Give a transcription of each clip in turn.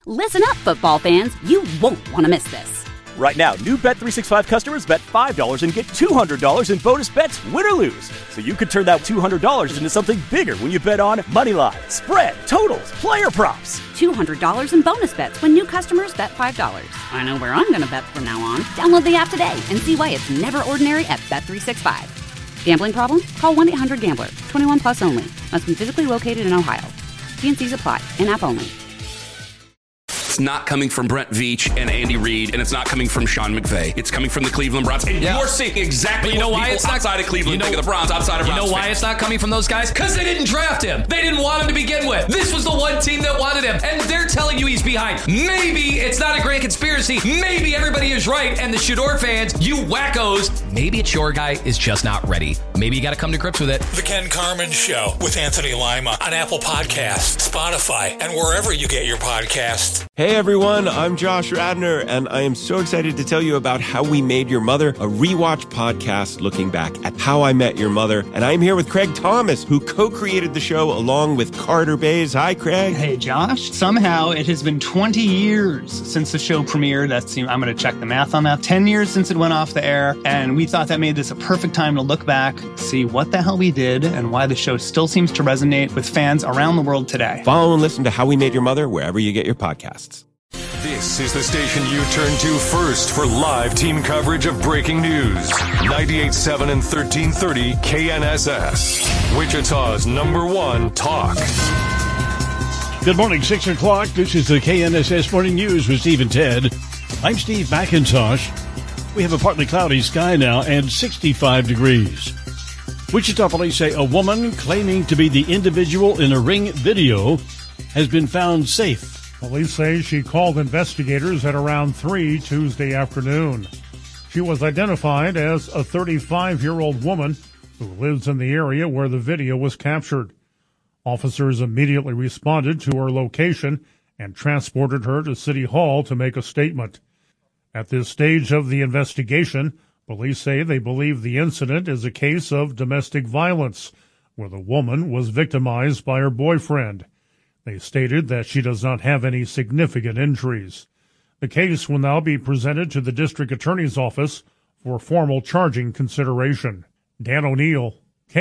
Listen up, football fans. You won't want to miss this. Right now, new Bet365 customers bet $5 and get $200 in bonus bets, win or lose. So you could turn that $200 into something bigger when you bet on money line, spread, totals, player props. $200 in bonus bets when new customers bet $5. I know where I'm going to bet from now on. Download the app today and see why it's never ordinary at Bet365. Gambling problem? Call 1-800-GAMBLER. 21 plus only. Must be physically located in Ohio. T&Cs apply. In-app only. It's not coming from Brent Veach and Andy Reid, and it's not coming from Sean McVay. It's coming from the Cleveland Browns. And you're seeing exactly what people outside of Cleveland think of the Browns, outside of Browns. You know why it's not coming from those guys? Because they didn't draft him. They didn't want him to begin with. This was the one team that wanted him, and they're telling you he's behind. Maybe it's not a grand conspiracy. Maybe everybody is right, and the Shador fans, you wackos, maybe it's your guy is just not ready. Maybe you got to come to grips with it. The Ken Carman Show with Anthony Lima on Apple Podcasts, Spotify, and wherever you get your podcasts. Hey everyone, I'm Josh Radner, and I am so excited to tell you about How We Made Your Mother, a rewatch podcast looking back at How I Met Your Mother. And I'm here with Craig Thomas, who co-created the show along with Carter Bays. Hi, Craig. Hey, Josh. Somehow it has been 20 years since the show premiered. I'm going to check the math on that. 10 years since it went off the air, and we thought that made this a perfect time to look back, see what the hell we did, and why the show still seems to resonate with fans around the world today. Follow and listen to How We Made Your Mother wherever you get your podcasts. This is the station you turn to first for live team coverage of breaking news. 98.7 and 1330 KNSS. Wichita's #1 talk. Good morning, 6 o'clock. This is the KNSS Morning News with Steve and Ted. I'm Steve McIntosh. We have a partly cloudy sky now and 65 degrees. Wichita police say a woman claiming to be the individual in a Ring video has been found safe. Police say she called investigators at around 3 Tuesday afternoon. She was identified as a 35-year-old woman who lives in the area where the video was captured. Officers immediately responded to her location and transported her to City Hall to make a statement. At this stage of the investigation, police say they believe the incident is a case of domestic violence, where the woman was victimized by her boyfriend. They stated that she does not have any significant injuries. The case will now be presented to the district attorney's office for formal charging consideration. Dan O'Neill,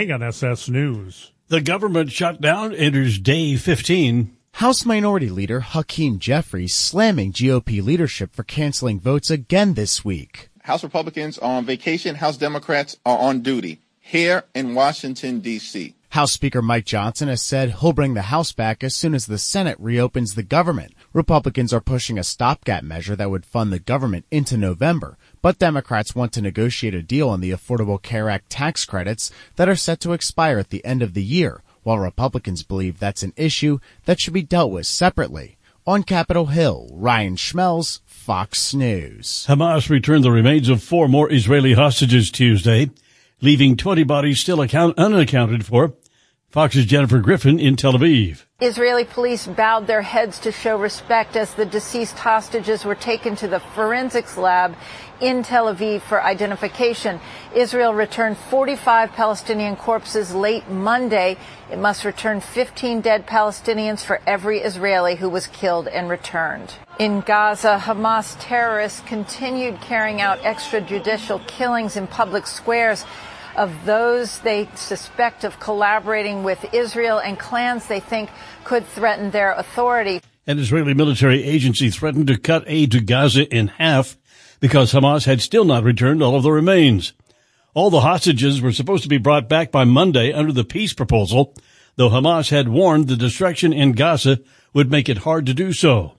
KNSS News. The government shutdown enters day 15. House Minority Leader Hakeem Jeffries slamming GOP leadership for canceling votes again this week. House Republicans are on vacation. House Democrats are on duty here in Washington, D.C. House Speaker Mike Johnson has said he'll bring the House back as soon as the Senate reopens the government. Republicans are pushing a stopgap measure that would fund the government into November, but Democrats want to negotiate a deal on the Affordable Care Act tax credits that are set to expire at the end of the year, while Republicans believe that's an issue that should be dealt with separately. On Capitol Hill, Ryan Schmelz, Fox News. Hamas returned the remains of 4 more Israeli hostages Tuesday, leaving 20 bodies still unaccounted for. Fox's Jennifer Griffin in Tel Aviv. Israeli police bowed their heads to show respect as the deceased hostages were taken to the forensics lab in Tel Aviv for identification. Israel returned 45 Palestinian corpses late Monday. It must return 15 dead Palestinians for every Israeli who was killed and returned. In Gaza, Hamas terrorists continued carrying out extrajudicial killings in public squares of those they suspect of collaborating with Israel and clans they think could threaten their authority. An Israeli military agency threatened to cut aid to Gaza in half because Hamas had still not returned all of the remains. All the hostages were supposed to be brought back by Monday under the peace proposal, though Hamas had warned the destruction in Gaza would make it hard to do so.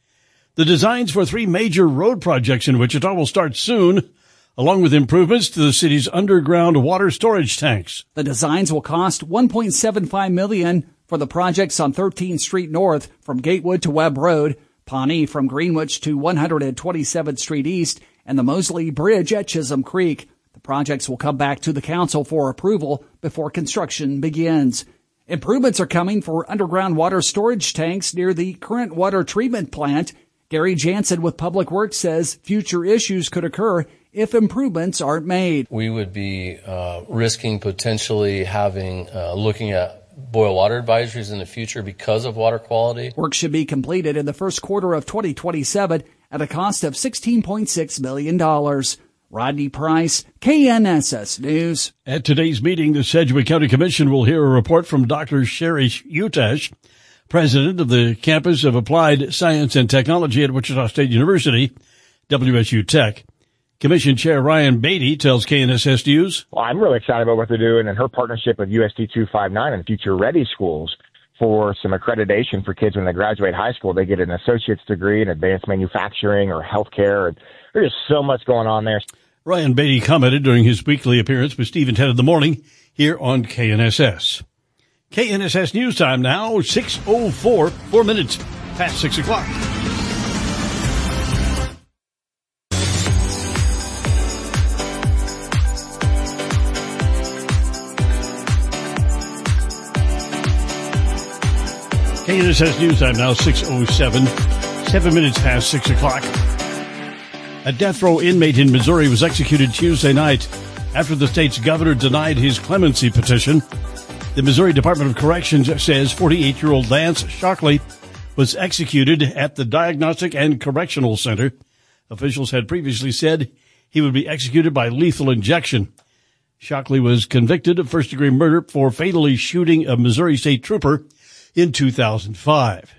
The designs for 3 major road projects in Wichita will start soon, along with improvements to the city's underground water storage tanks. The designs will cost $1.75 million for the projects on 13th Street North from Gatewood to Webb Road, Pawnee from Greenwich to 127th Street East, and the Mosley Bridge at Chisholm Creek. The projects will come back to the council for approval before construction begins. Improvements are coming for underground water storage tanks near the current water treatment plant. Gary Jansen with Public Works says future issues could occur if improvements aren't made. We would be risking potentially looking at boil water advisories in the future because of water quality. Work should be completed in the first quarter of 2027 at a cost of $16.6 million. Rodney Price, KNSS News. At today's meeting, the Sedgwick County Commission will hear a report from Dr. Sherry Utash, president of the Campus of Applied Science and Technology at Wichita State University, WSU Tech. Commission Chair Ryan Beatty tells KNSS News. Well, I'm really excited about what they're doing and her partnership with USD 259 and Future Ready Schools for some accreditation for kids when they graduate high school. They get an associate's degree in advanced manufacturing or healthcare. And there's just so much going on there. Ryan Beatty commented during his weekly appearance with Steve and Ted in the morning here on KNSS. KNSS News Time now, 6:04, 4 minutes past 6 o'clock. KNSS News Time now, 6:07, 7 minutes past 6 o'clock. A death row inmate in Missouri was executed Tuesday night after the state's governor denied his clemency petition. The Missouri Department of Corrections says 48-year-old Lance Shockley was executed at the Diagnostic and Correctional Center. Officials had previously said he would be executed by lethal injection. Shockley was convicted of first-degree murder for fatally shooting a Missouri state trooper in 2005.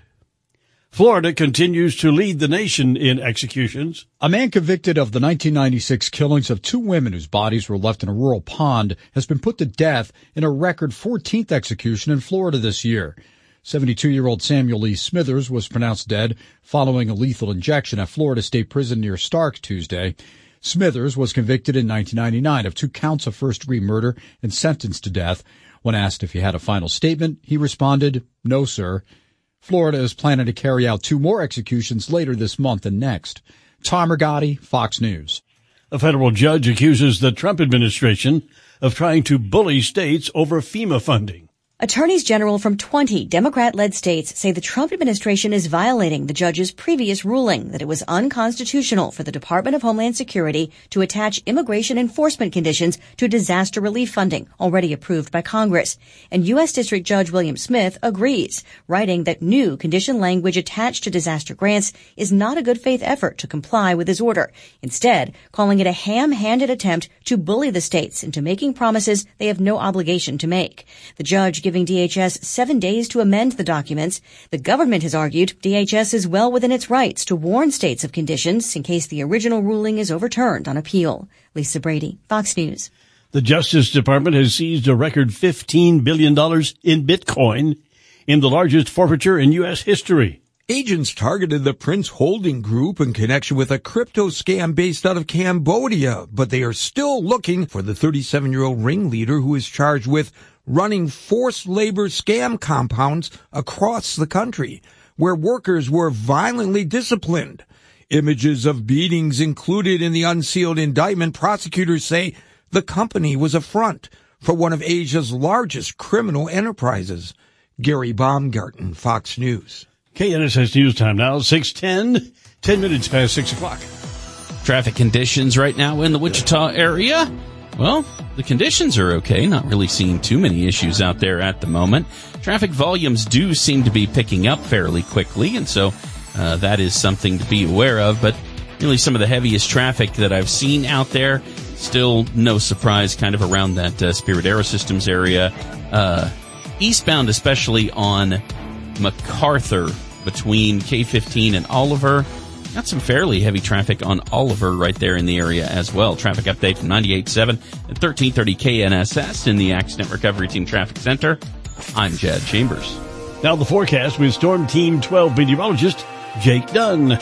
Florida continues to lead the nation in executions. A man convicted of the 1996 killings of 2 women whose bodies were left in a rural pond has been put to death in a record 14th execution in Florida this year. 72-year-old Samuel Lee Smithers was pronounced dead following a lethal injection at Florida State Prison near Stark Tuesday. Smithers was convicted in 1999 of 2 counts of first-degree murder and sentenced to death. When asked if he had a final statement, he responded, "No, sir." Florida is planning to carry out 2 more executions later this month and next. Tom Rigotti, Fox News. A federal judge accuses the Trump administration of trying to bully states over FEMA funding. Attorneys general from 20 Democrat-led states say the Trump administration is violating the judge's previous ruling that it was unconstitutional for the Department of Homeland Security to attach immigration enforcement conditions to disaster relief funding already approved by Congress. And U.S. District Judge William Smith agrees, writing that new condition language attached to disaster grants is not a good faith effort to comply with his order, instead calling it a ham-handed attempt to bully the states into making promises they have no obligation to make. The judge giving DHS 7 days to amend the documents. The government has argued DHS is well within its rights to warn states of conditions in case the original ruling is overturned on appeal. Lisa Brady, Fox News. The Justice Department has seized a record $15 billion in Bitcoin in the largest forfeiture in U.S. history. Agents targeted the Prince Holding Group in connection with a crypto scam based out of Cambodia, but they are still looking for the 37-year-old ringleader who is charged with running forced labor scam compounds across the country, where workers were violently disciplined. Images of beatings included in the unsealed indictment. Prosecutors say the company was a front for one of Asia's largest criminal enterprises. Gary Baumgarten, Fox News. KNSS News Time now, 6:10, 10 minutes past 6 o'clock. Traffic conditions right now in the Wichita area. Well, the conditions are okay. Not really seeing too many issues out there at the moment. Traffic volumes do seem to be picking up fairly quickly, and so that is something to be aware of. But really some of the heaviest traffic that I've seen out there, still no surprise, kind of around that Spirit Aerosystems area. Eastbound, especially on MacArthur between K15 and Oliver. Got some fairly heavy traffic on Oliver right there in the area as well. Traffic update from 98.7 and 1330 KNSS in the Accident Recovery Team Traffic Center. I'm Jed Chambers. Now the forecast with Storm Team 12 meteorologist Jake Dunn.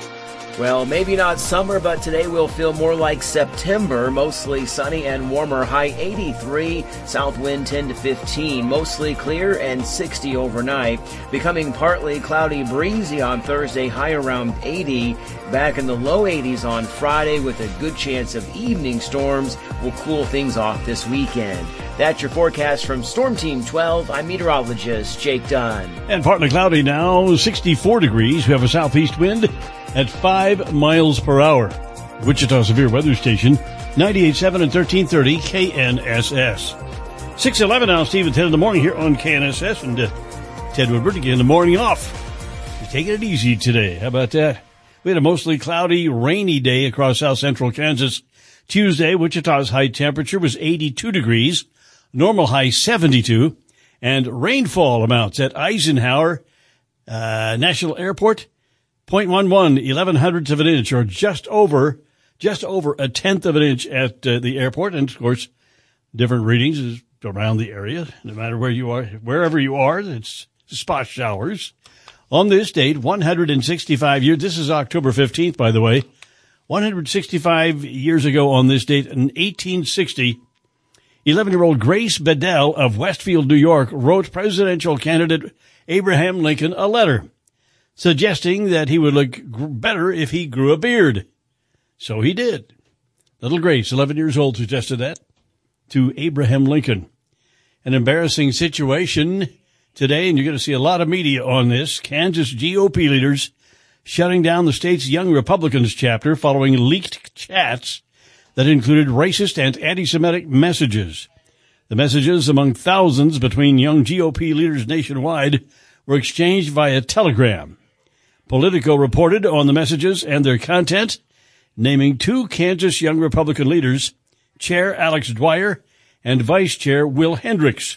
Well, maybe not summer, but today will feel more like September. Mostly sunny and warmer, high 83, south wind 10 to 15, mostly clear and 60 overnight. Becoming partly cloudy, breezy on Thursday, high around 80. Back in the low 80s on Friday with a good chance of evening storms. Will cool things off this weekend. That's your forecast from Storm Team 12. I'm meteorologist Jake Dunn. And partly cloudy now, 64 degrees. We have a southeast wind at 5 miles per hour. Wichita Severe Weather Station, 98.7 and 1330 KNSS. 6:11 now, Steve and Ted in the morning here on KNSS. And Ted Woodward again, the morning off. He's taking it easy today. How about that? We had a mostly cloudy, rainy day across south central Kansas. Tuesday, Wichita's high temperature was 82 degrees, normal high 72, and rainfall amounts at Eisenhower National Airport, 0.11, 1100ths of an inch, or just over a tenth of an inch at the airport. And, of course, different readings is around the area. No matter where you are, wherever you are, it's spot showers. On this date, 165 years, this is October 15th, by the way, 165 years ago on this date, in 1860, 11-year-old Grace Bedell of Westfield, New York, wrote presidential candidate Abraham Lincoln a letter suggesting that he would look better if he grew a beard. So he did. Little Grace, 11 years old, suggested that to Abraham Lincoln. An embarrassing situation today, and you're going to see a lot of media on this. Kansas GOP leaders shutting down the state's Young Republicans chapter following leaked chats that included racist and anti-Semitic messages. The messages, among thousands between young GOP leaders nationwide, were exchanged via Telegram. Politico reported on the messages and their content, naming two Kansas Young Republican leaders, Chair Alex Dwyer and Vice Chair Will Hendricks.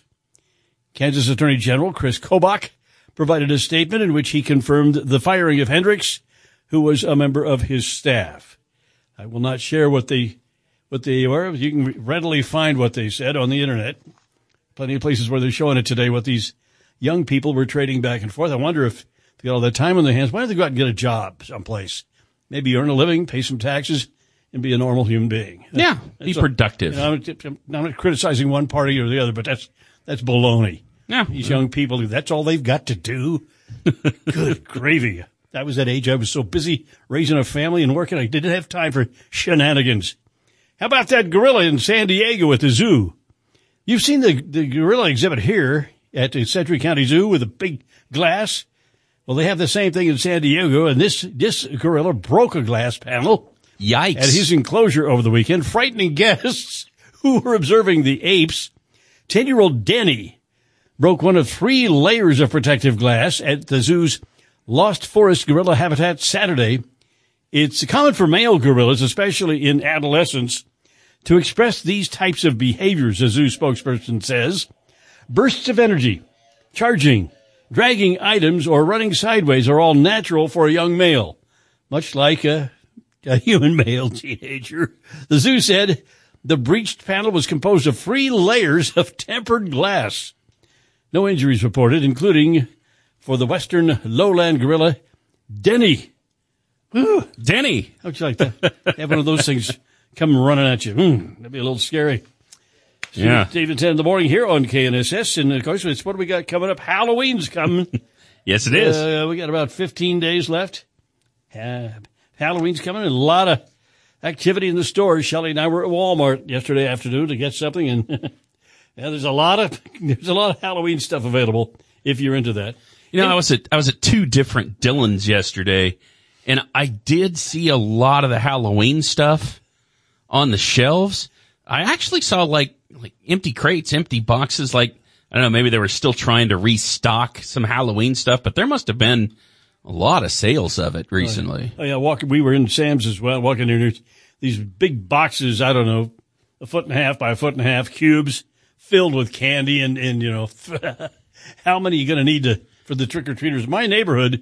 Kansas Attorney General Chris Kobach provided a statement in which he confirmed the firing of Hendricks, who was a member of his staff. I will not share what they were. You can readily find what they said on the Internet. Plenty of places where they're showing it today, what these young people were trading back and forth. I wonder if they got all that time on their hands. Why don't they go out and get a job someplace? Maybe earn a living, pay some taxes, and be a normal human being. Yeah, be productive. I'm not criticizing one party or the other, but that's baloney. Yeah. These young people, that's all they've got to do. Good gravy. I was that age. I was so busy raising a family and working, I didn't have time for shenanigans. How about that gorilla in San Diego at the zoo? You've seen the gorilla exhibit here at the Century County Zoo with a big glass. Well, they have the same thing in San Diego, and this gorilla broke a glass panel. Yikes. At his enclosure over the weekend, frightening guests who were observing the apes. 10-year-old Denny broke one of 3 layers of protective glass at the zoo's Lost Forest Gorilla Habitat Saturday. It's common for male gorillas, especially in adolescence, to express these types of behaviors, a zoo spokesperson says. Bursts of energy, charging, dragging items, or running sideways are all natural for a young male, much like a human male teenager. The zoo said the breached panel was composed of 3 layers of tempered glass. No injuries reported, including for the western lowland gorilla, Denny. Ooh, Denny. How'd you like that? Have one of those things come running at you. That'd be a little scary. Yeah. David 10 in the morning here on KNSS. And, of course, it's what do we got coming up? Halloween's coming. Yes, it is. We got about 15 days left. Halloween's coming, and a lot of activity in the stores. Shelley and I were at Walmart yesterday afternoon to get something, and yeah, there's a lot of Halloween stuff available if you're into that. You know, I was at 2 different Dillons yesterday, and I did see a lot of the Halloween stuff on the shelves. I actually saw like empty crates, empty boxes. Like, I don't know, maybe they were still trying to restock some Halloween stuff, but there must have been a lot of sales of it recently. Oh yeah, we were in Sam's as well, walking in. There's these big boxes, I don't know, 1.5 by 1.5 cubes filled with candy and you know, how many are you going to need for the trick-or-treaters? My neighborhood,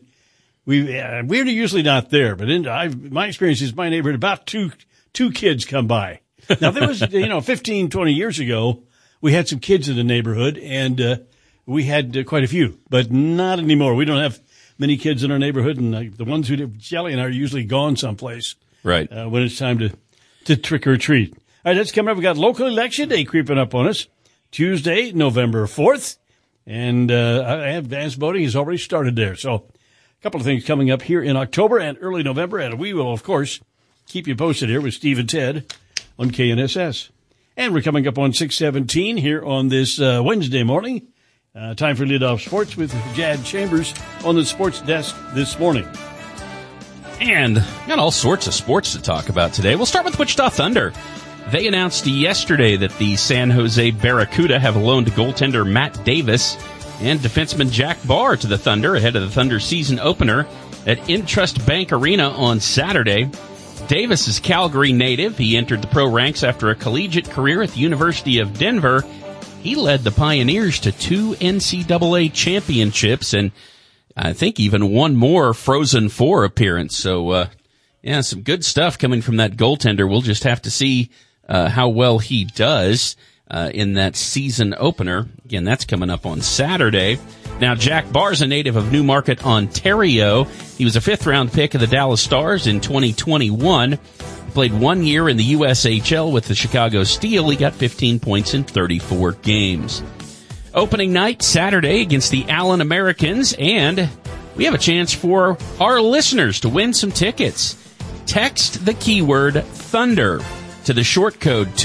we're usually not there, but my experience is my neighborhood, about two kids come by. Now, there was, 15, 20 years ago, we had some kids in the neighborhood, and we had quite a few, but not anymore. We don't have many kids in our neighborhood, and the ones who did Shelley and I are usually gone someplace. Right. When it's time to trick-or-treat. All right, that's coming up. We got local election day creeping up on us. Tuesday, November 4th. And advanced voting has already started there. So a couple of things coming up here in October and early November. And we will, of course, keep you posted here with Steve and Ted on KNSS. And we're coming up on 6:17 here on this Wednesday morning. Time for Lead Off Sports with Jad Chambers on the sports desk this morning. And got all sorts of sports to talk about today. We'll start with Wichita Thunder. They announced yesterday that the San Jose Barracuda have loaned goaltender Matt Davis and defenseman Jack Barr to the Thunder ahead of the Thunder season opener at Intrust Bank Arena on Saturday. Davis is Calgary native. He entered the pro ranks after a collegiate career at the University of Denver. He led the Pioneers to 2 NCAA championships and I think even one more Frozen Four appearance. So, some good stuff coming from that goaltender. We'll just have to see how well he does in that season opener. Again, that's coming up on Saturday. Now, Jack Barr's a native of Newmarket, Ontario. He was a 5th-round pick of the Dallas Stars in 2021. He played 1 year in the USHL with the Chicago Steel. He got 15 points in 34 games. Opening night, Saturday, against the Allen Americans, and we have a chance for our listeners to win some tickets. Text the keyword Thunder to the short code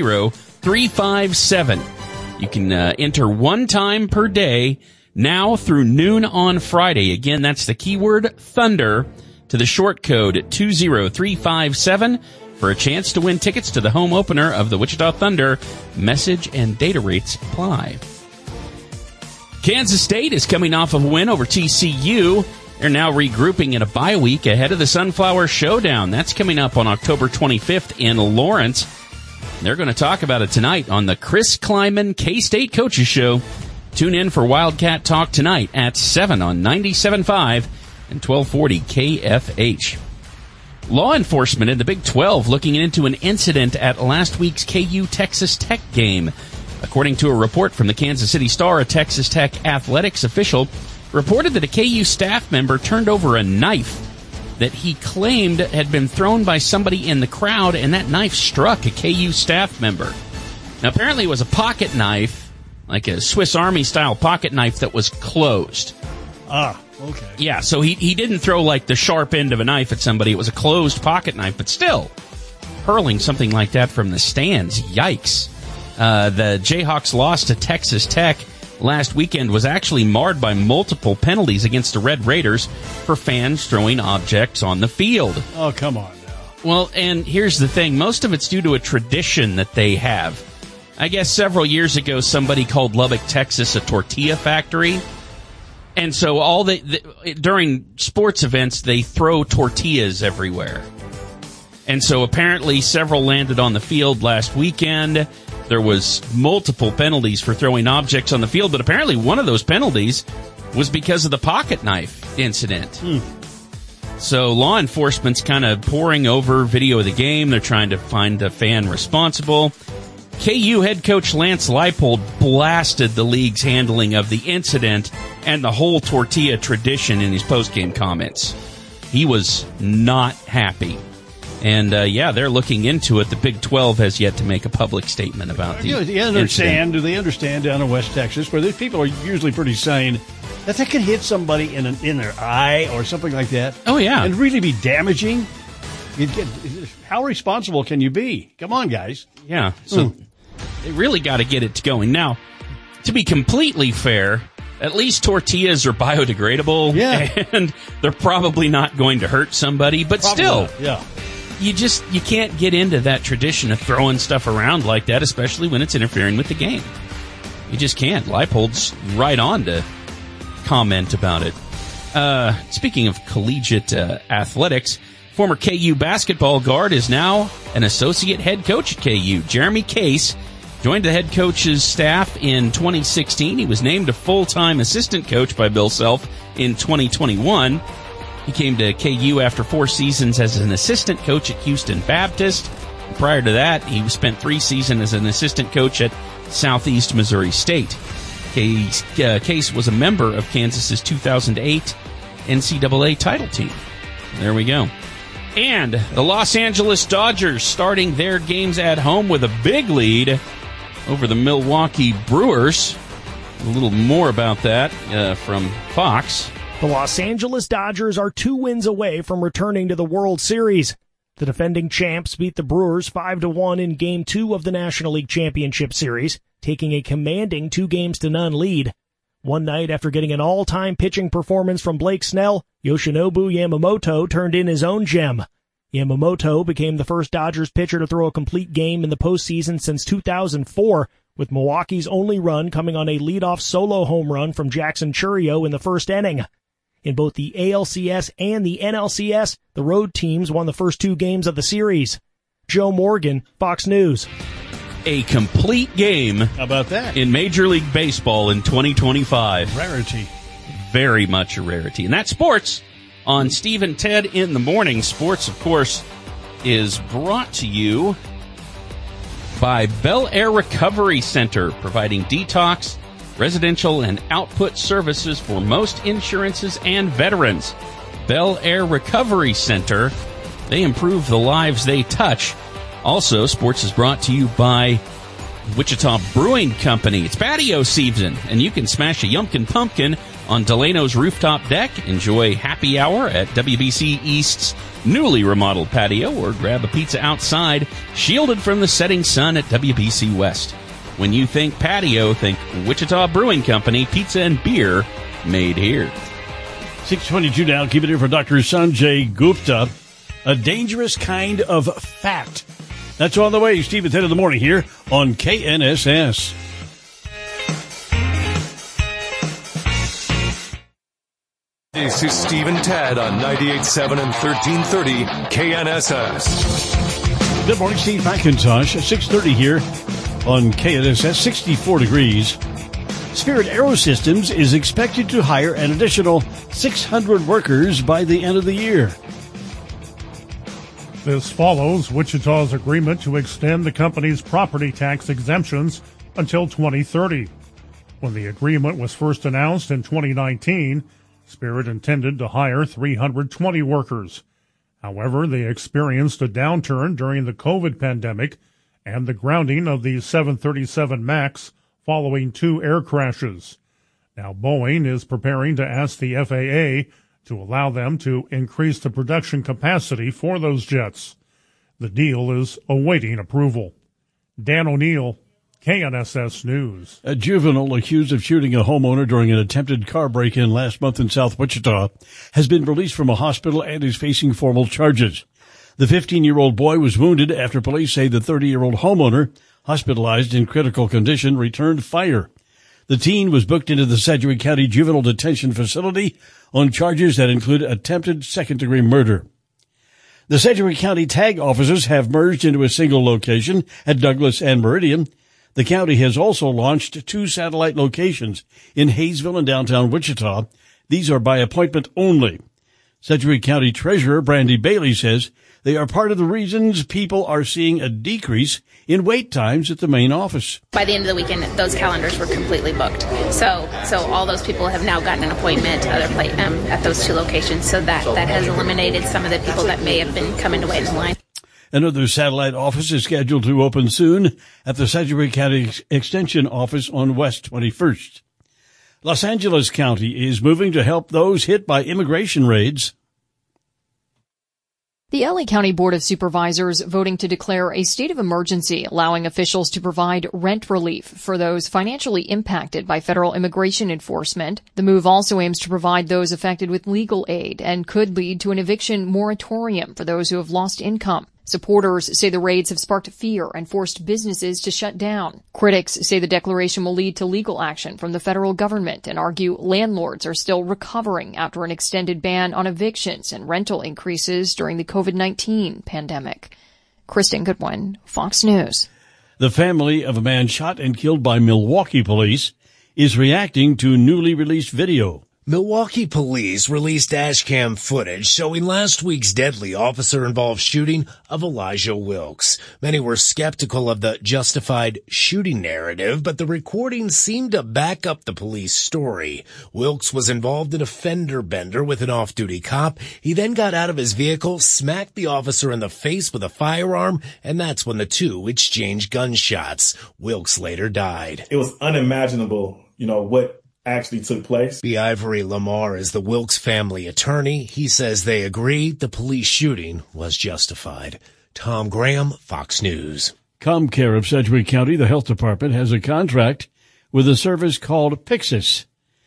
20357. You can enter one time per day now through noon on Friday. Again, that's the keyword Thunder to the short code 20357 for a chance to win tickets to the home opener of the Wichita Thunder. Message and data rates apply. Kansas State is coming off of a win over TCU. They're now regrouping in a bye week ahead of the Sunflower Showdown. That's coming up on October 25th in Lawrence. They're going to talk about it tonight on the Chris Kleiman K-State Coaches Show. Tune in for Wildcat Talk tonight at 7 on 97.5 and 1240 KFH. Law enforcement in the Big 12 looking into an incident at last week's KU Texas Tech game. According to a report from the Kansas City Star, a Texas Tech athletics official reported that a KU staff member turned over a knife that he claimed had been thrown by somebody in the crowd, and that knife struck a KU staff member. Now, apparently it was a pocket knife, like a Swiss Army-style pocket knife that was closed. Ah, okay. Yeah, so he didn't throw, like, the sharp end of a knife at somebody. It was a closed pocket knife, but still, hurling something like that from the stands, yikes. The Jayhawks' loss to Texas Tech last weekend was actually marred by multiple penalties against the Red Raiders for fans throwing objects on the field. Oh, come on now. Well, and here's the thing. Most of it's due to a tradition that they have. I guess several years ago, somebody called Lubbock, Texas, a tortilla factory. And so during sports events, they throw tortillas everywhere. And so apparently several landed on the field last weekend. There was multiple penalties for throwing objects on the field, but apparently one of those penalties was because of the pocket knife incident. So law enforcement's kind of poring over video of the game. They're trying to find the fan responsible. KU head coach Lance Leipold blasted the league's handling of the incident and the whole tortilla tradition in his postgame comments. He was not happy. And, they're looking into it. The Big 12 has yet to make a public statement about the incident. Do they understand down in West Texas, where these people are usually pretty sane, that could hit somebody in their eye or something like that? Oh, yeah. And really be damaging? How responsible can you be? Come on, guys. Yeah. So they really got to get it going. Now, to be completely fair, at least tortillas are biodegradable. Yeah. And they're probably not going to hurt somebody. But still. Yeah. You can't get into that tradition of throwing stuff around like that, especially when it's interfering with the game. You just can't. Leipold's right on to comment about it. Speaking of collegiate athletics, former KU basketball guard is now an associate head coach at KU. Jeremy Case joined the head coach's staff in 2016. He was named a full-time assistant coach by Bill Self in 2021. He came to KU after 4 seasons as an assistant coach at Houston Baptist. Prior to that, he spent 3 seasons as an assistant coach at Southeast Missouri State. Case was a member of Kansas's 2008 NCAA title team. There we go. And the Los Angeles Dodgers starting their games at home with a big lead over the Milwaukee Brewers. A little more about that from Fox. The Los Angeles Dodgers are 2 wins away from returning to the World Series. The defending champs beat the Brewers 5-1 in Game 2 of the National League Championship Series, taking a commanding 2-0 lead. One night after getting an all-time pitching performance from Blake Snell, Yoshinobu Yamamoto turned in his own gem. Yamamoto became the first Dodgers pitcher to throw a complete game in the postseason since 2004, with Milwaukee's only run coming on a leadoff solo home run from Jackson Chourio in the first inning. In both the ALCS and the NLCS, the road teams won the first 2 games of the series. Joe Morgan, Fox News. A complete game. How about that? In Major League Baseball in 2025. Rarity. Very much a rarity. And that's sports on Steve and Ted in the Morning. Sports, of course, is brought to you by Bel Air Recovery Center, providing detox, residential, and output services for most insurances and veterans. Bel Air Recovery Center, they improve the lives they touch. Also, sports is brought to you by Wichita Brewing Company. It's patio season, and you can smash a Yumpkin Pumpkin on Delano's rooftop deck. Enjoy happy hour at WBC East's newly remodeled patio, or grab a pizza outside, shielded from the setting sun at WBC West. When you think patio, think Wichita Brewing Company, pizza and beer made here. 6:22 now. Keep it here for Dr. Sanjay Gupta. A dangerous kind of fat. That's on the way. Steve at 10 in the morning here on KNSS. This is Steve and Ted on 98.7 and 1330 KNSS. Good morning, Steve McIntosh. 6:30 here on KNSS. 64 degrees. Spirit Aerosystems is expected to hire an additional 600 workers by the end of the year. This follows Wichita's agreement to extend the company's property tax exemptions until 2030. When the agreement was first announced in 2019, Spirit intended to hire 320 workers. However, they experienced a downturn during the COVID pandemic and the grounding of the 737 MAX following 2 air crashes. Now Boeing is preparing to ask the FAA to allow them to increase the production capacity for those jets. The deal is awaiting approval. Dan O'Neill, KNSS News. A juvenile accused of shooting a homeowner during an attempted car break-in last month in South Wichita has been released from a hospital and is facing formal charges. The 15-year-old boy was wounded after police say the 30-year-old homeowner, hospitalized in critical condition, returned fire. The teen was booked into the Sedgwick County Juvenile Detention Facility on charges that include attempted second-degree murder. The Sedgwick County tag offices have merged into a single location at Douglas and Meridian. The county has also launched 2 satellite locations in Hayesville and downtown Wichita. These are by appointment only. Sedgwick County Treasurer Brandy Bailey says they are part of the reasons people are seeing a decrease in wait times at the main office. By the end of the weekend, those calendars were completely booked. So all those people have now gotten an appointment at those 2 locations. So that has eliminated some of the people that may have been coming to wait in line. Another satellite office is scheduled to open soon at the Sedgwick County Extension Office on West 21st. Los Angeles County is moving to help those hit by immigration raids. The LA County Board of Supervisors voting to declare a state of emergency, allowing officials to provide rent relief for those financially impacted by federal immigration enforcement. The move also aims to provide those affected with legal aid and could lead to an eviction moratorium for those who have lost income. Supporters say the raids have sparked fear and forced businesses to shut down. Critics say the declaration will lead to legal action from the federal government and argue landlords are still recovering after an extended ban on evictions and rental increases during the COVID-19 pandemic. Kristen Goodwin, Fox News. The family of a man shot and killed by Milwaukee police is reacting to newly released video. Milwaukee police released dashcam footage showing last week's deadly officer-involved shooting of Elijah Wilkes. Many were skeptical of the justified shooting narrative, but the recording seemed to back up the police story. Wilkes was involved in a fender bender with an off-duty cop. He then got out of his vehicle, smacked the officer in the face with a firearm, and that's when the two exchanged gunshots. Wilkes later died. It was unimaginable, what actually took place. B. Ivory Lamar is the Wilkes family attorney. He says they agree the police shooting was justified. Tom Graham, Fox News. ComCare of Sedgwick County, the health department, has a contract with a service called Pyxis.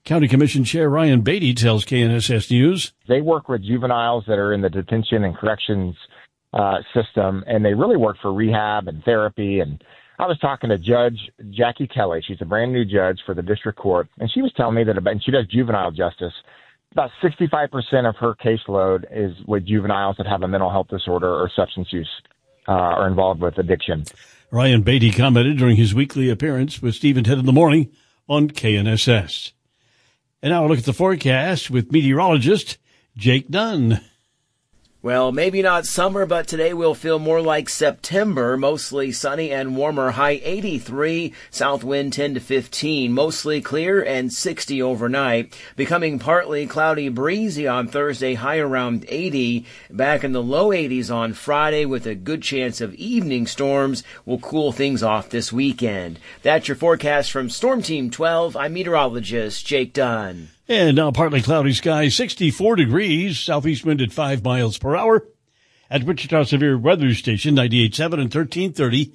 County Commission Chair Ryan Beatty tells KNSS News. They work with juveniles that are in the detention and corrections system, and they really work for rehab and therapy. And I was talking to Judge Jackie Kelly. She's a brand new judge for the district court, and she was telling me that and she does juvenile justice. About 65% of her caseload is with juveniles that have a mental health disorder or substance use or involved with addiction. Ryan Beatty commented during his weekly appearance with Steve and Ted in the Morning on KNSS. And now we'll look at the forecast with meteorologist Jake Dunn. Well, maybe not summer, but today will feel more like September. Mostly sunny and warmer, high 83, south wind 10 to 15, mostly clear and 60 overnight. Becoming partly cloudy, breezy on Thursday, high around 80. Back in the low 80s on Friday with a good chance of evening storms. Will cool things off this weekend. That's your forecast from Storm Team 12. I'm meteorologist Jake Dunn. And now partly cloudy skies, 64 degrees, southeast wind at 5 miles per hour. At Wichita Severe Weather Station, 98.7 and 1330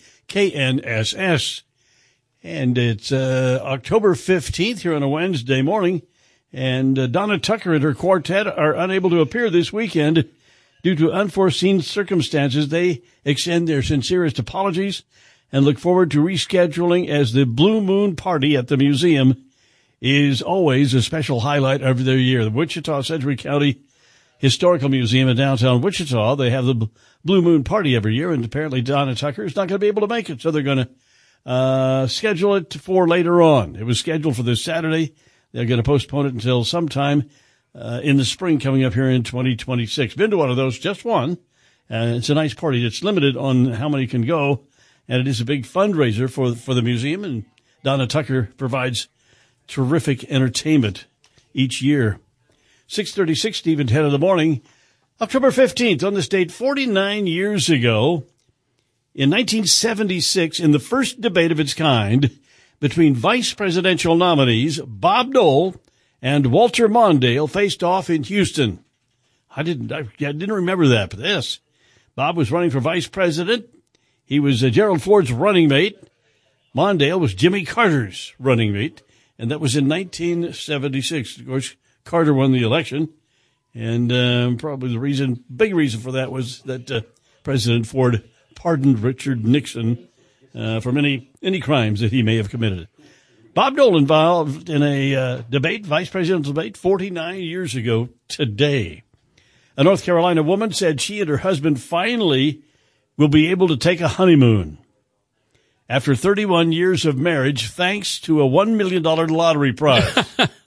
KNSS. And it's October 15th here on a Wednesday morning. And Donna Tucker and her quartet are unable to appear this weekend due to unforeseen circumstances. They extend their sincerest apologies and look forward to rescheduling as the Blue Moon Party at the museum is always a special highlight of their year. The Wichita Sedgwick County Historical Museum in downtown Wichita, they have the Blue Moon Party every year, and apparently Donna Tucker is not going to be able to make it, so they're going to schedule it for later on. It was scheduled for this Saturday. They're going to postpone it until sometime in the spring coming up here in 2026. Been to one of those, just one. It's a nice party. It's limited on how many can go, and it is a big fundraiser for the museum, and Donna Tucker provides terrific entertainment each year. 6:36, Steve and Ted in the Morning. October 15th, on this date, 49 years ago, in 1976, in the first debate of its kind between vice presidential nominees Bob Dole and Walter Mondale faced off in Houston. I didn't remember that, but yes. Bob was running for vice president. He was Gerald Ford's running mate. Mondale was Jimmy Carter's running mate. And that was in 1976. Of course, Carter won the election. And probably the big reason for that was that President Ford pardoned Richard Nixon from any crimes that he may have committed. Bob Dole involved in a debate, vice presidential debate, 49 years ago today. A North Carolina woman said she and her husband finally will be able to take a honeymoon after 31 years of marriage, thanks to a $1 million lottery prize.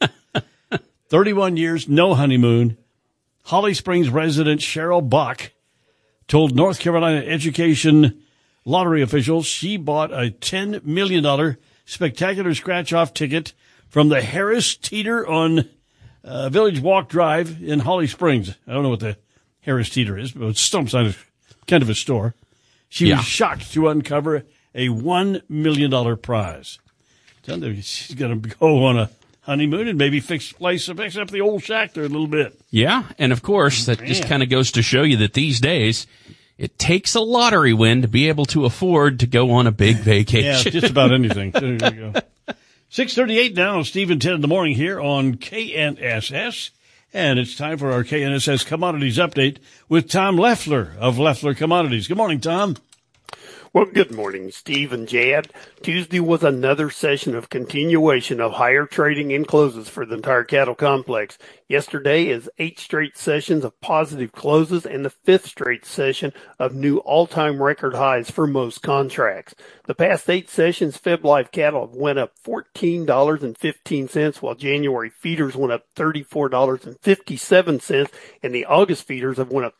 31 years, no honeymoon. Holly Springs resident Cheryl Bach told North Carolina education lottery officials she bought a $10 million spectacular scratch-off ticket from the Harris Teeter on Village Walk Drive in Holly Springs. I don't know what the Harris Teeter is, but it's some kind of a store. She was shocked to uncover a $1 million prize. She's going to go on a honeymoon and maybe fix up the old shack there a little bit. Yeah, and of course, that just kind of goes to show you that these days, it takes a lottery win to be able to afford to go on a big vacation. Yeah, just about anything. There you go. 6:38 now, Steve and Ted in the Morning here on KNSS. And it's time for our KNSS Commodities Update with Tom Leffler of Leffler Commodities. Good morning, Tom. Well, good morning, Steve and Jad. Tuesday was another session of continuation of higher trading and closes for the entire cattle complex. Yesterday is 8 straight sessions of positive closes and the 5th straight session of new all-time record highs for most contracts. The past 8 sessions, Feb Life cattle went up $14.15, while January feeders went up $34.57, and the August feeders have went up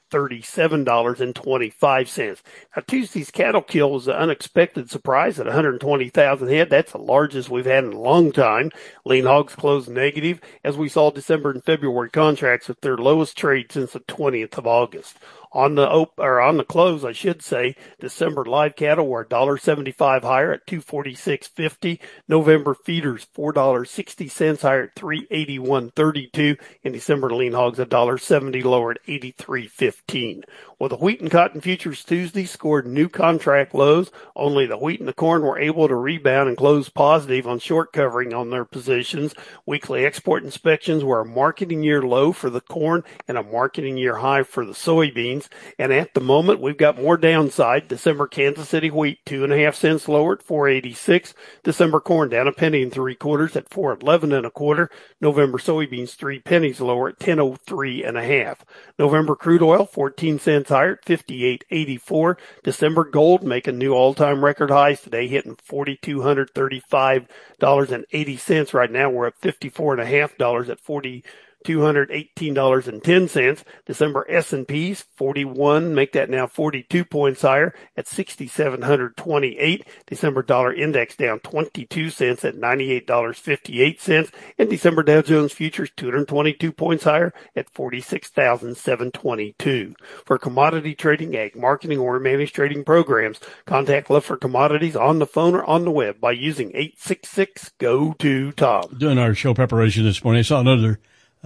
$37.25. Now, Tuesday's cattle kill was an unexpected surprise at 120,000 head. That's the largest we've had in a long time. Lean hogs closed negative, as we saw December and February contracts at their lowest trade since the 20th of August. On the close, I should say, December live cattle were $1.75 higher at $246.50. November feeders $4.60 higher at $381.32. And December lean hogs $1.70 lower at $83.15. Well, the wheat and cotton futures Tuesday scored new contract lows. Only the wheat and the corn were able to rebound and close positive on short covering on their positions. Weekly export inspections were a marketing year low for the corn and a marketing year high for the soybeans. And at the moment, we've got more downside. December Kansas City wheat 2.5 cents lower at $4.86. December corn down 1 3/4 at $4.11 1/4. November soybeans 3 pennies lower at $10.03 1/2. November crude oil 14 cents higher at $58.84. December gold making new all-time record highs today, hitting $4,235.80. Right now we're at $54.50 at $4,218.10. December S&Ps 41, make that now 42 points higher at 6,728. December dollar index down 22 cents at $98.58. And December Dow Jones futures 222 points higher at 46,722. For commodity trading, ag marketing, or managed trading programs, contact Leffler Commodities on the phone or on the web by using 866-GO-TO-TOM. Doing our show preparation this morning, I saw another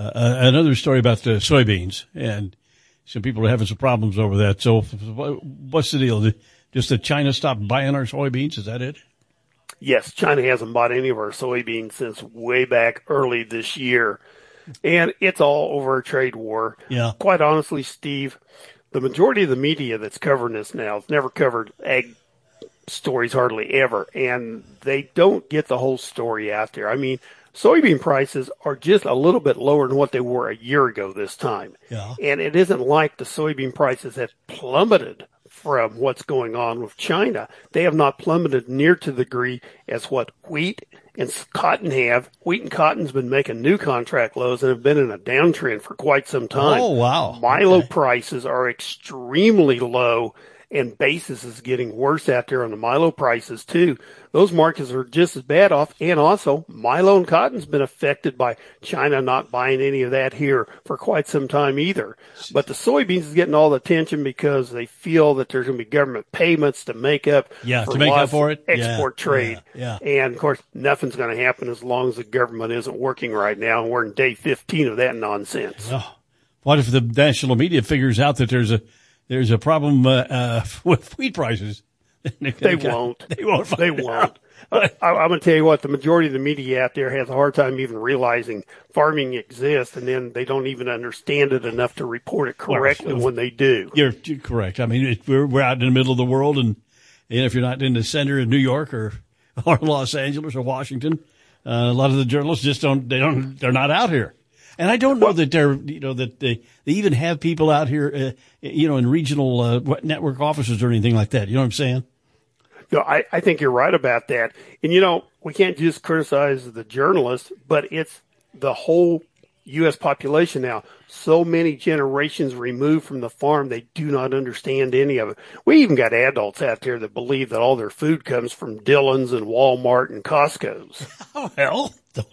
story about the soybeans, and some people are having some problems over that. So what's the deal? Just that China stopped buying our soybeans? Is that it? Yes, China hasn't bought any of our soybeans since way back early this year. And it's all over a trade war. Yeah. Quite honestly, Steve, the majority of the media that's covering this now has never covered ag stories hardly ever. And they don't get the whole story out there. I mean, soybean prices are just a little bit lower than what they were a year ago this time. Yeah. And it isn't like the soybean prices have plummeted from what's going on with China. They have not plummeted near to the degree as what wheat and cotton have. Wheat and cotton's been making new contract lows and have been in a downtrend for quite some time. Oh, wow. Milo prices are extremely low, and basis is getting worse out there on the Milo prices too. Those markets are just as bad off, and also Milo and cotton's been affected by China not buying any of that here for quite some time either. But the soybeans is getting all the attention because they feel that there's going to be government payments to make up for it. Export trade. Yeah. And of course, nothing's going to happen as long as the government isn't working right now, and we're in day 15 of that nonsense. Oh. What if the national media figures out that there's a problem with wheat prices? They won't. They won't. They won't. I'm going to tell you what, the majority of the media out there has a hard time even realizing farming exists, and then they don't even understand it enough to report it correctly when they do. You're correct. I mean, we're out in the middle of the world, and if you're not in the center of New York or Los Angeles or Washington, a lot of the journalists they're not out here. And I don't know that they even have people out here, in regional network offices or anything like that. You know what I'm saying? No, I think you're right about that. And, we can't just criticize the journalists, but it's the whole U.S. population now. So many generations removed from the farm, they do not understand any of it. We even got adults out there that believe that all their food comes from Dillon's and Walmart and Costco's. Oh, hell.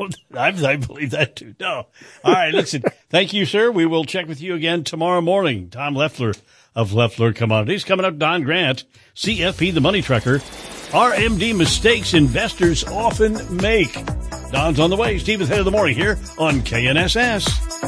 I believe that too. No. All right, listen. Thank you, sir. We will check with you again tomorrow morning. Tom Leffler of Leffler Commodities. Coming up, Don Grant, CFP, the Money Trucker. RMD mistakes investors often make. Don's on the way. Steve Head of the Morning here on KNSS.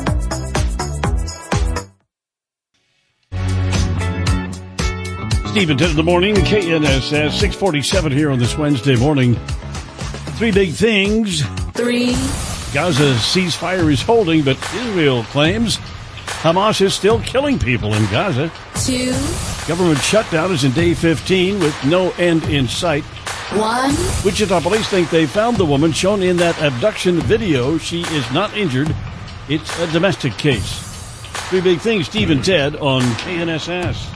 Steve Head of the Morning, KNSS, 647 here on this Wednesday morning. Three big things. Gaza ceasefire is holding, but Israel claims Hamas is still killing people in Gaza. 2. Government shutdown is in day 15 with no end in sight. 1. Wichita police think they found the woman shown in that abduction video. She is not injured. It's a domestic case. Three big things, Steve and Ted on KNSS.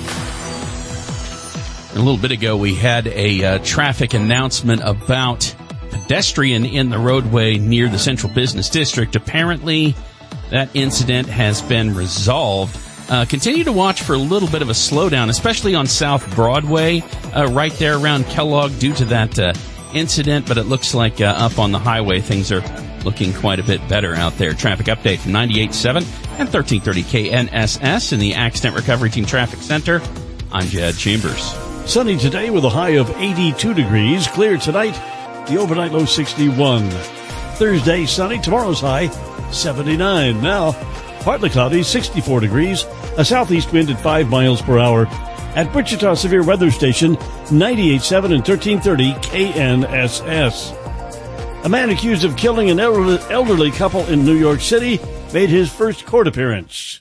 A little bit ago, we had a traffic announcement about pedestrian in the roadway near the Central Business District. Apparently, that incident has been resolved. Continue to watch for a little bit of a slowdown, especially on South Broadway, right there around Kellogg due to that incident. But it looks like up on the highway, things are looking quite a bit better out there. Traffic update from 98.7 and 1330 KNSS in the Accident Recovery Team Traffic Center. I'm Jed Chambers. Sunny today with a high of 82 degrees. Clear tonight, the overnight low 61. Thursday, sunny. Tomorrow's high, 79. Now, partly cloudy, 64 degrees. A southeast wind at 5 miles per hour. At Wichita Severe Weather Station, 98.7 and 1330 KNSS. A man accused of killing an elderly couple in New York City made his first court appearance.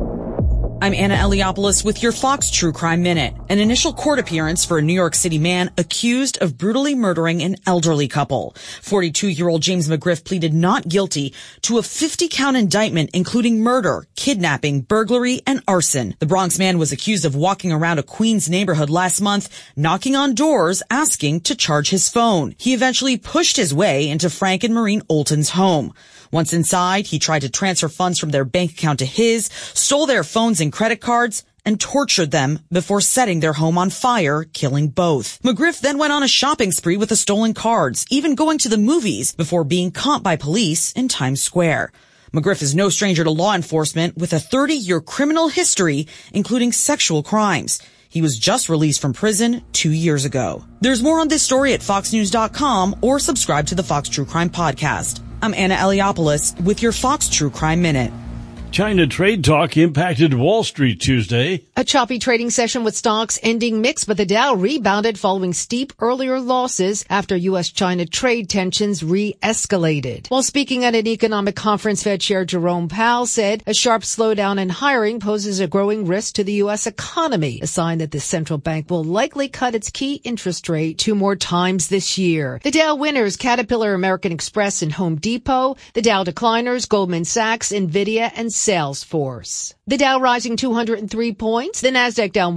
I'm Anna Eliopoulos with your Fox True Crime Minute. An initial court appearance for a New York City man accused of brutally murdering an elderly couple. 42-year-old James McGriff pleaded not guilty to a 50-count indictment including murder, kidnapping, burglary, and arson. The Bronx man was accused of walking around a Queens neighborhood last month, knocking on doors, asking to charge his phone. He eventually pushed his way into Frank and Maureen Olton's home. Once inside, he tried to transfer funds from their bank account to his, stole their phones and credit cards, and tortured them before setting their home on fire, killing both. McGriff then went on a shopping spree with the stolen cards, even going to the movies before being caught by police in Times Square. McGriff is no stranger to law enforcement with a 30-year criminal history, including sexual crimes. He was just released from prison 2 years ago. There's more on this story at foxnews.com or subscribe to the Fox True Crime Podcast. I'm Anna Eliopoulos with your Fox True Crime Minute. China trade talk impacted Wall Street Tuesday. A choppy trading session with stocks ending mixed, but the Dow rebounded following steep earlier losses after U.S.-China trade tensions re-escalated. While speaking at an economic conference, Fed Chair Jerome Powell said a sharp slowdown in hiring poses a growing risk to the U.S. economy, a sign that the central bank will likely cut its key interest rate 2 more times this year. The Dow winners, Caterpillar, American Express, and Home Depot. The Dow decliners, Goldman Sachs, NVIDIA, and Salesforce. The Dow rising 203 points, the Nasdaq down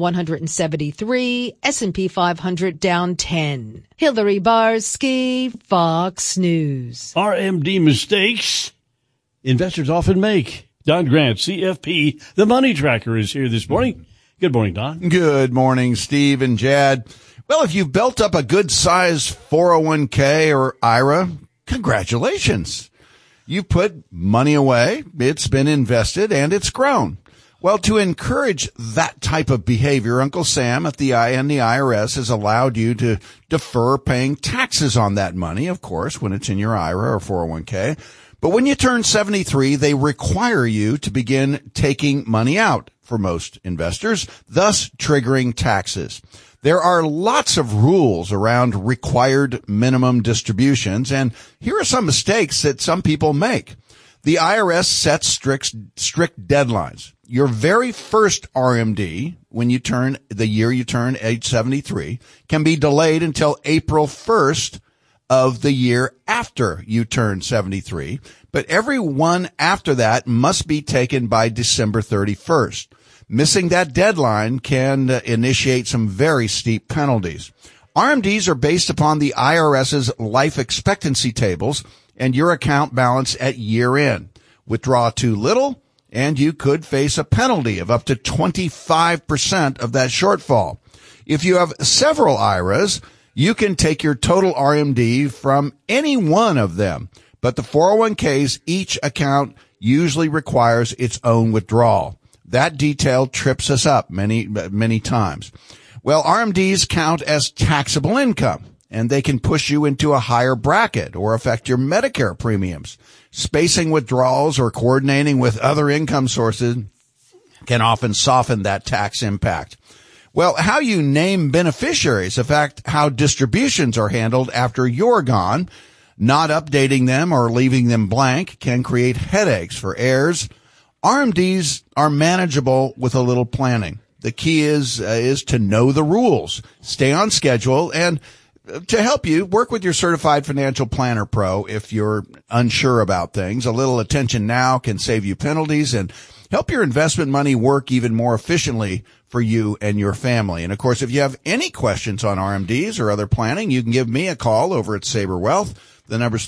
173, S&P 500 down 10. Hillary Barsky, Fox News. RMD mistakes investors often make. Don Grant, CFP, the money tracker, is here this morning. Good morning, Don. Good morning, Steve and Jad. Well, if you've built up a good-sized 401k or IRA, congratulations. You've put money away, it's been invested, and it's grown. Well, to encourage that type of behavior, Uncle Sam at the IRS has allowed you to defer paying taxes on that money, of course, when it's in your IRA or 401k. But when you turn 73, they require you to begin taking money out for most investors, thus triggering taxes. There are lots of rules around required minimum distributions, and here are some mistakes that some people make. The IRS sets strict deadlines. Your very first RMD, when you turn the year you turn age 73, can be delayed until April 1st of the year after you turn 73, but every one after that must be taken by December 31st. Missing that deadline can initiate some very steep penalties. RMDs are based upon the IRS's life expectancy tables and your account balance at year end. Withdraw too little, and you could face a penalty of up to 25% of that shortfall. If you have several IRAs, you can take your total RMD from any one of them, but the 401ks, each account usually requires its own withdrawal. That detail trips us up many times. Well, RMDs count as taxable income, and they can push you into a higher bracket or affect your Medicare premiums. Spacing withdrawals or coordinating with other income sources can often soften that tax impact. Well, how you name beneficiaries affect how distributions are handled after you're gone. Not updating them or leaving them blank can create headaches for heirs. RMDs are manageable with a little planning. The key is to know the rules, stay on schedule, and to help you, work with your certified financial planner pro if you're unsure about things. A little attention now can save you penalties and help your investment money work even more efficiently for you and your family. And of course, if you have any questions on RMDs or other planning, you can give me a call over at Sabre Wealth. The number's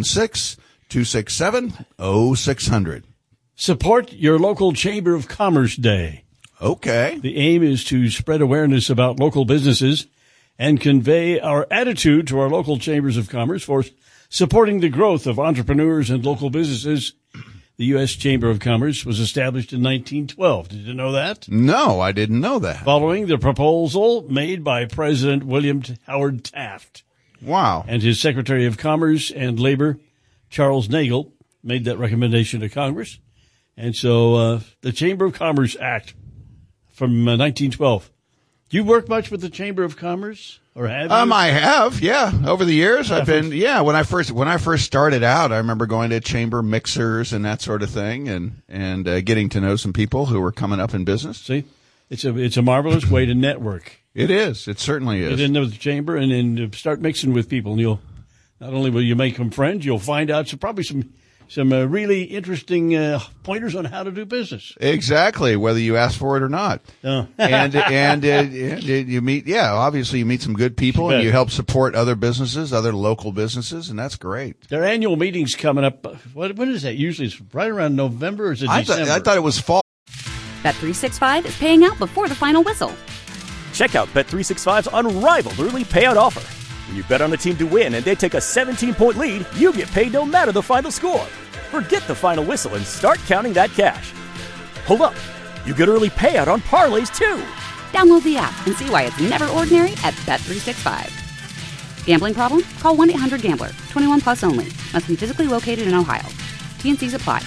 316-267-0600. Support your local Chamber of Commerce Day. Okay. The aim is to spread awareness about local businesses and convey our attitude to our local chambers of commerce for supporting the growth of entrepreneurs and local businesses. The U.S. Chamber of Commerce was established in 1912. Did you know that? No, I didn't know that. Following the proposal made by President William Howard Taft. Wow. And his Secretary of Commerce and Labor, Charles Nagel, made that recommendation to Congress. And so the Chamber of Commerce Act from 1912. Do you work much with the Chamber of Commerce, or have you? I have, yeah. Over the years, I've been, when I first started out, I remember going to chamber mixers and that sort of thing, and getting to know some people who were coming up in business. See, it's a marvelous way to network. It is. It certainly is. Get into the chamber and then start mixing with people, and you'll not only will you make them friends, you'll find out probably some really interesting pointers on how to do business. Exactly, whether you ask for it or not. Oh. and you meet, obviously you meet some good people, and you help support other businesses, other local businesses, and that's great. Their annual meeting's coming up. When is that? Usually it's right around November, or is it December? I thought it was fall. Bet365 is paying out before the final whistle. Check out Bet365's unrivaled early payout offer. When you bet on a team to win and they take a 17-point lead, you get paid no matter the final score. Forget the final whistle and start counting that cash. Hold up. You get early payout on parlays, too. Download the app and see why it's never ordinary at Bet365. Gambling problem? Call 1-800-GAMBLER. 21 plus only. Must be physically located in Ohio. T&Cs apply.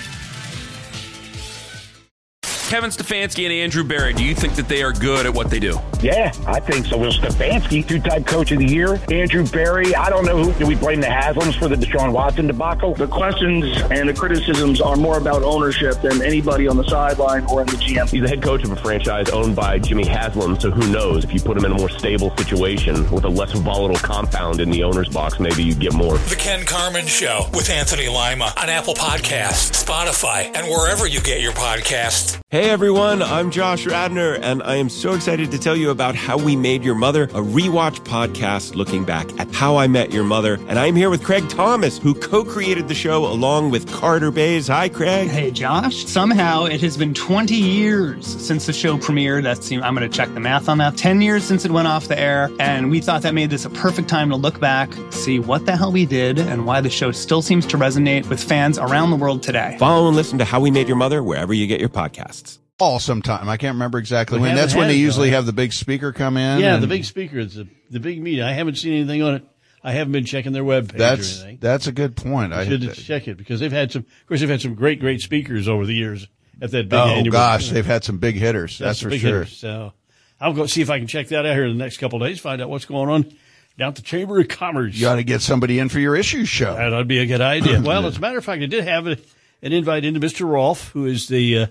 Kevin Stefanski and Andrew Berry, do you think that they are good at what they do? Yeah, I think so. Will Stefanski, two-time coach of the year. Andrew Berry, I don't know do we blame the Haslams for the Deshaun Watson debacle? The questions and the criticisms are more about ownership than anybody on the sideline or in the GM. He's the head coach of a franchise owned by Jimmy Haslam, so who knows? If you put him in a more stable situation with a less volatile compound in the owner's box, maybe you get more. The Ken Carman Show with Anthony Lima on Apple Podcasts, Spotify, and wherever you get your podcasts. Hey everyone, I'm Josh Radner, and I am so excited to tell you about How We Made Your Mother, a rewatch podcast looking back at How I Met Your Mother. And I'm here with Craig Thomas, who co-created the show along with Carter Bays. Hi, Craig. Hey, Josh. Somehow it has been 20 years since the show premiered. I'm going to check the math on that. 10 years since it went off the air, and we thought that made this a perfect time to look back, see what the hell we did, and why the show still seems to resonate with fans around the world today. Follow and listen to How We Made Your Mother wherever you get your podcasts. Sometime. I can't remember exactly when. That's when they usually have the big speaker come in. Yeah, the big speaker. It's the big meeting. I haven't seen anything on it. I haven't been checking their webpage or anything. That's a good point. I should check it because they've had some great speakers over the years at that big annual. Oh gosh, they've had some big hitters. That's for sure. So I'll go see if I can check that out here in the next couple of days. Find out what's going on down at the Chamber of Commerce. You ought to get somebody in for your issues show. That'd be a good idea. Well, as a matter of fact, I did have an invite into Mr. Rolfe, who is the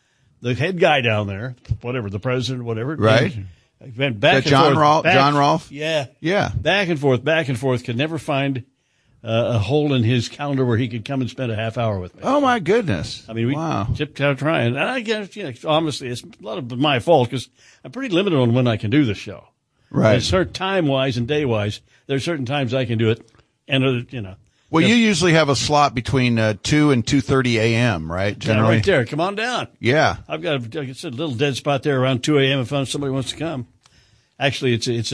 head guy down there, whatever, the president, whatever. Right. Went back and John forth. John Rolfe? Yeah. Yeah. Back and forth. Could never find a hole in his calendar where he could come and spend a half hour with me. Oh, my goodness. I mean, we tipped out trying. And I guess, honestly, it's a lot of my fault because I'm pretty limited on when I can do the show. Right. Certain time-wise and day-wise, there are certain times I can do it. And, Well, you usually have a slot between 2 and 2:30 a.m., right? Generally, right there. Come on down. Yeah, I've got like I said, a little dead spot there around 2 a.m. if somebody wants to come. Actually,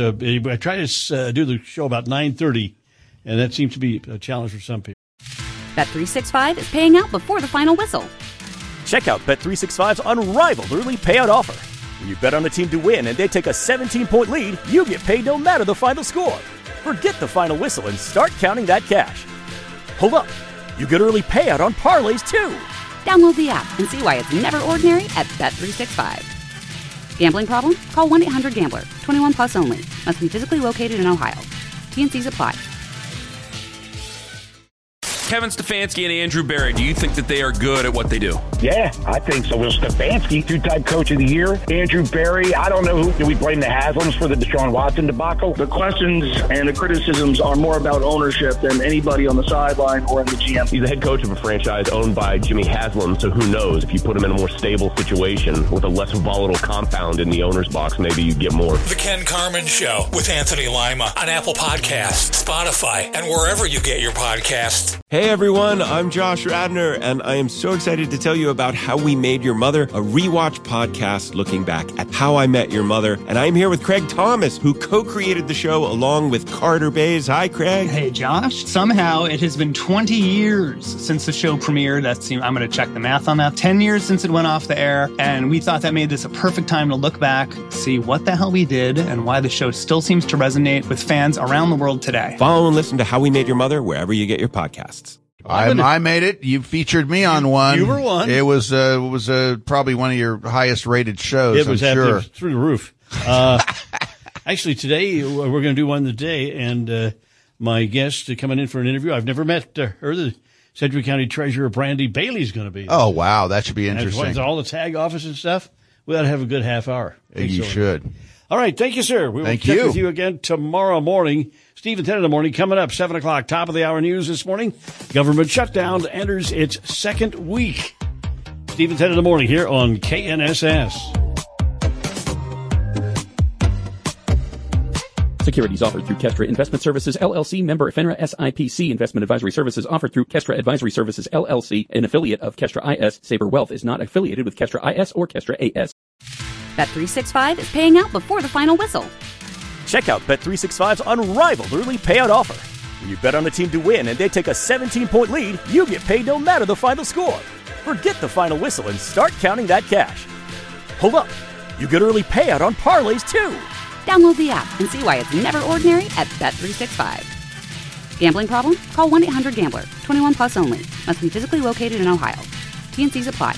I try to do the show about 9:30, and that seems to be a challenge for some people. Bet365 is paying out before the final whistle. Check out Bet365's unrivaled early payout offer. When you bet on a team to win and they take a 17-point lead, you get paid no matter the final score. Forget the final whistle and start counting that cash. Hold up. You get early payout on parlays, too. Download the app and see why it's never ordinary at Bet365. Gambling problem? Call 1-800-GAMBLER. 21 plus only. Must be physically located in Ohio. T&Cs apply. Kevin Stefanski and Andrew Berry, do you think that they are good at what they do? Yeah, I think so. Will Stefanski, two-time coach of the year. Andrew Berry, I don't know do we blame the Haslams for the Deshaun Watson debacle? The questions and the criticisms are more about ownership than anybody on the sideline or in the GM. He's the head coach of a franchise owned by Jimmy Haslam, so who knows? If you put him in a more stable situation with a less volatile compound in the owner's box, maybe you get more. The Ken Carman Show with Anthony Lima on Apple Podcasts, Spotify, and wherever you get your podcasts. Hey everyone, I'm Josh Radner, and I am so excited to tell you about How We Made Your Mother, a rewatch podcast looking back at How I Met Your Mother. And I'm here with Craig Thomas, who co-created the show along with Carter Bays. Hi, Craig. Hey, Josh. Somehow it has been 20 years since the show premiered. I'm going to check the math on that. 10 years since it went off the air. And we thought that made this a perfect time to look back, see what the hell we did, and why the show still seems to resonate with fans around the world today. Follow and listen to How We Made Your Mother wherever you get your podcasts. I made it. You featured me on one. You were one. It was probably one of your highest rated shows. It was sure. Through the roof. Actually, today we're going to do one today, and my guest coming in for an interview. I've never met her. The Sedgwick County Treasurer Brandy Bailey's going to be there. Oh wow, that should be interesting. And all the tag office and stuff. We ought to have a good half hour. You should. All right, thank you, sir. We will check with you again tomorrow morning. Steve and 10 in the morning coming up, 7 o'clock, top of the hour news this morning. Government shutdown enters its second week. Steve and 10 in the morning here on KNSS. Securities offered through Kestra Investment Services, LLC, member FINRA SIPC. Investment advisory services offered through Kestra Advisory Services, LLC, an affiliate of Kestra IS. Saber Wealth is not affiliated with Kestra IS or Kestra AS. Bet365 is paying out before the final whistle. Check out Bet365's unrivaled early payout offer. When you bet on a team to win and they take a 17-point lead, you get paid no matter the final score. Forget the final whistle and start counting that cash. Hold up. You get early payout on parlays, too. Download the app and see why it's never ordinary at Bet365. Gambling problem? Call 1-800-GAMBLER. 21 plus only. Must be physically located in Ohio. T&Cs apply.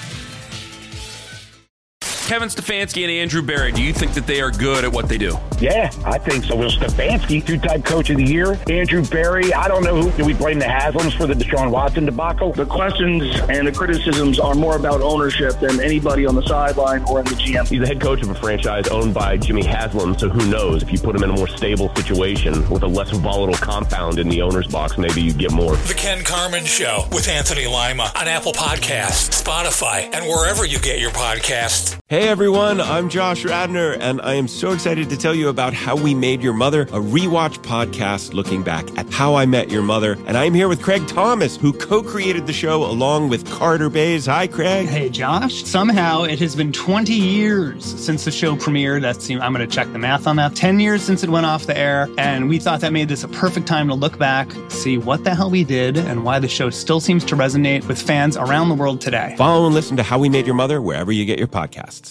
Kevin Stefanski and Andrew Berry, do you think that they are good at what they do? Yeah, I think so. Will Stefanski, two-time coach of the year. Andrew Berry, I don't know who. Do we blame the Haslams for the Deshaun Watson debacle? The questions and the criticisms are more about ownership than anybody on the sideline or in the GM. He's the head coach of a franchise owned by Jimmy Haslam, so who knows? If you put him in a more stable situation with a less volatile compound in the owner's box, maybe you get more. The Ken Carman Show with Anthony Lima on Apple Podcasts, Spotify, and wherever you get your podcasts. Hey everyone, I'm Josh Radner, and I am so excited to tell you about How We Made Your Mother, a rewatch podcast looking back at How I Met Your Mother. And I'm here with Craig Thomas, who co-created the show along with Carter Bays. Hi, Craig. Hey, Josh. Somehow it has been 20 years since the show premiered. I'm going to check the math on that. 10 years since it went off the air, and we thought that made this a perfect time to look back, see what the hell we did, and why the show still seems to resonate with fans around the world today. Follow and listen to How We Made Your Mother wherever you get your podcasts.